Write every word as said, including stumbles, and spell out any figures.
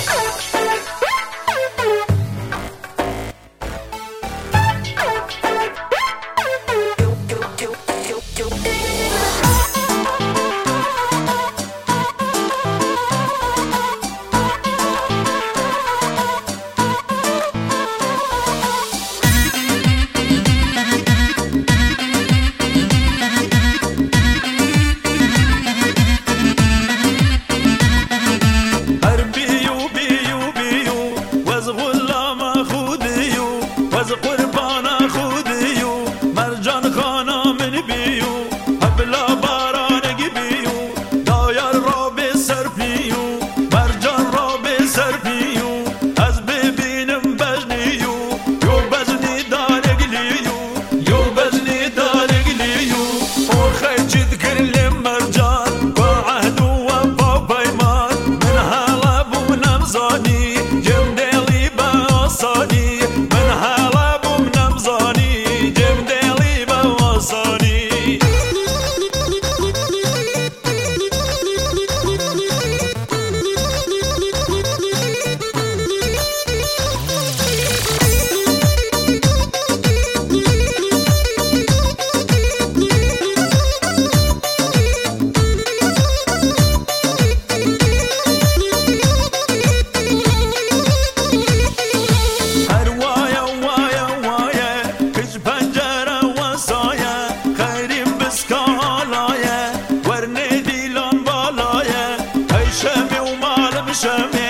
از قربان خودیو مرجان خانا من بیو حبلا بارانگی بیو دایار را به سر پیو مرجان را به سر پیو از ببینم بجنیو یو بجنی دارگلیو یو بجنی دارگلیو او خیچید کرلی مرجان با عهد و با پیمان من حالا بو نمزانی jem deli ba osani من حالا بو نمزانی jem deli ba osani شمي